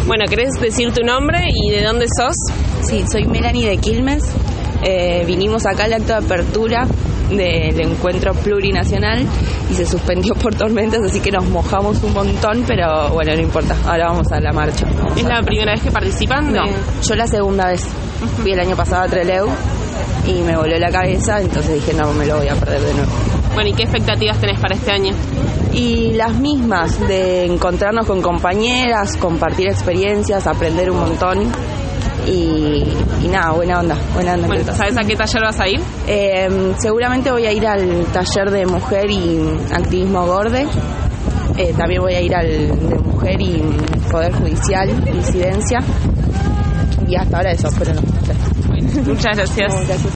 Bueno, ¿querés decir tu nombre y de dónde sos? Sí, soy Melanie de Quilmes. Vinimos acá al acto de apertura del encuentro plurinacional y se suspendió por tormentas, así que nos mojamos un montón, pero bueno, no importa, ahora vamos a la marcha. ¿Es la primera vez que participan? No, yo la segunda vez. Fui el año pasado a Trelew y me voló la cabeza, entonces dije, no, me lo voy a perder de nuevo. Bueno, ¿y qué expectativas tenés para este año? Y las mismas, de encontrarnos con compañeras, compartir experiencias, aprender un montón y nada, buena onda. Bueno, ¿sabes a qué taller vas a ir? Seguramente voy a ir al taller de mujer y activismo Gorde. También voy a ir al de mujer y poder judicial, disidencia. Y hasta ahora eso, pero no sé. Bueno, muchas gracias. Gracias.